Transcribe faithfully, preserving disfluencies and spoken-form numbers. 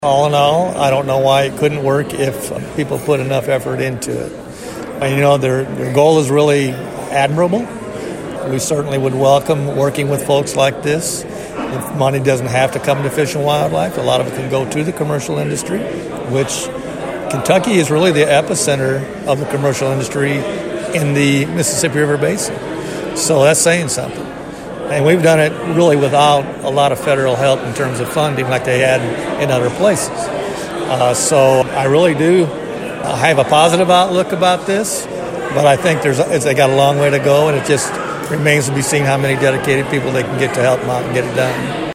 All in all, I don't know why it couldn't work if people put enough effort into it. And, you know, their, their goal is really admirable. We certainly would welcome working with folks like this. If money doesn't have to come to Fish and Wildlife, a lot of it can go to the commercial industry, which Kentucky is really the epicenter of the commercial industry in the Mississippi River Basin. So that's saying something. And we've done it really without a lot of federal help in terms of funding like they had in other places. Uh, so I really do uh, have a positive outlook about this, but I think there's it's, they got a long way to go, and it just remains to be seen how many dedicated people they can get to help them out and get it done.